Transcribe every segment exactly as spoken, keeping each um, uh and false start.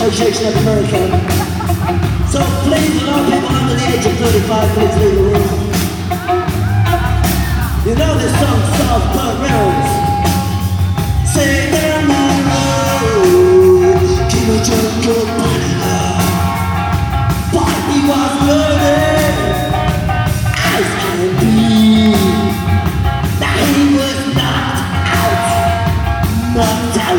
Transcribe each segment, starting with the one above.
Association of America. So please, all people under the age of thirty-five, please leave the room. You know this song, South Park Memories. Say down the road, keep a jungle body up. Body was loaded, as can be. Now he was knocked out, knocked out.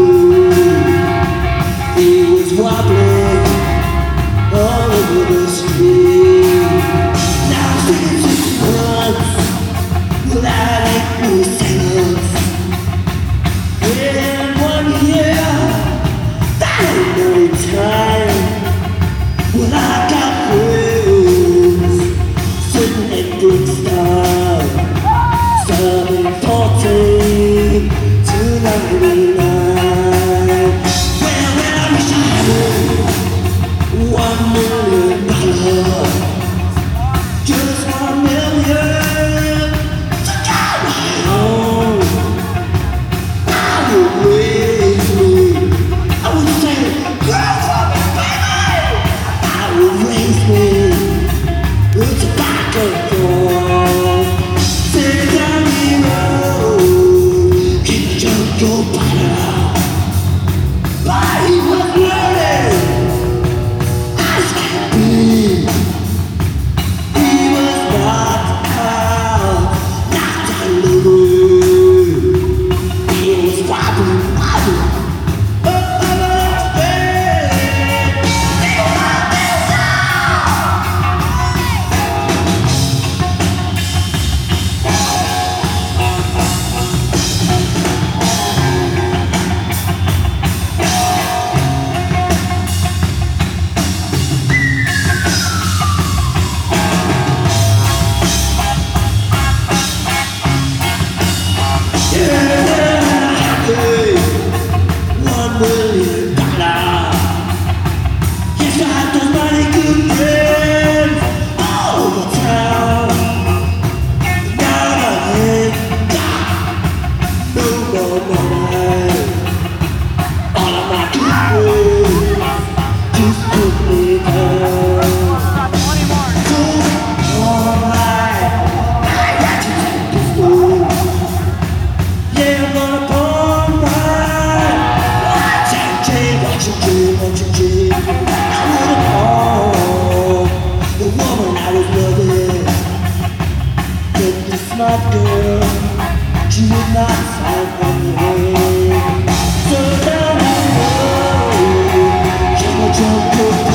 He was wobbling all over the street. Now since six months without any sentence. In one year, that ain't no time. Well, I got friends sitting in good stuff, serving fourteen to ninety-nine. Well, well, I wish I had one million dollars, just one million to get my own. I would raise me. I would say, girl, for me, baby. I would raise me. It's a back and forth. Say down the road, keep the jungle bottom out. But he was learning. As can be. He was knocked out, knocked out of the room. He was wobbling, wobbling. Oh, oh, baby. Feel my best one million dollars. Yes, I had those mighty good friends all over town. Now I ain't got no more money. All of my good friends just put me down. So, alright, I got to take this move. Yeah, I'm gonna bomb right. Watch and dream, watch and dream, watch and dream. I would've called the woman I was loving, but the smart girl, she would not sign on the ring. So down the road, keep a jungle.